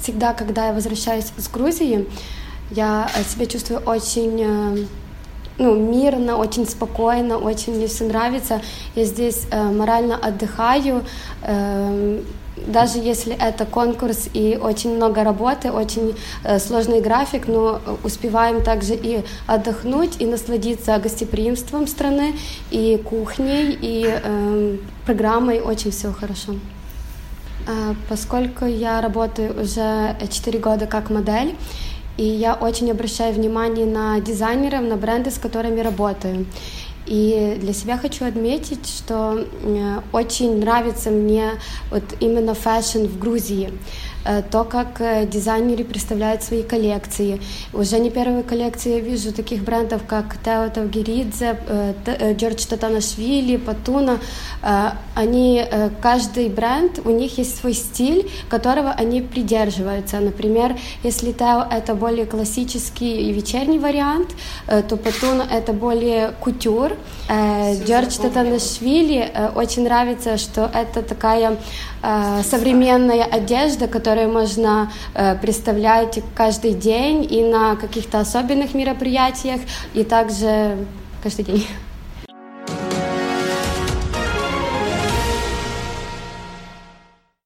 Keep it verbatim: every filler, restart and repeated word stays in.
всегда, когда я возвращаюсь с Грузии, я себя чувствую очень ну, мирно, очень спокойно, очень мне все нравится. Я здесь э, морально отдыхаю, э, даже если это конкурс и очень много работы, очень э, сложный график, но успеваем также и отдохнуть, и насладиться гостеприимством страны, и кухней, и э, программой, очень все хорошо. Э, поскольку я работаю уже четыре года как модель, и я очень обращаю внимание на дизайнеров, на бренды, с которыми работаю. И для себя хочу отметить, что очень нравится мне вот именно фэшн в Грузии. То, как дизайнеры представляют свои коллекции. Уже не первые коллекции я вижу таких брендов, как Тео Тавгеридзе, Джордж Татанашвили, Патуна. Они, каждый бренд, у них есть свой стиль, которого они придерживаются. Например, если Тео — это более классический и вечерний вариант, то Патуна — это более кутюр. Джордж Татанашвили очень нравится, что это такая современная одежда, которую можно э, представлять каждый день и на каких-то особенных мероприятиях, и также каждый день.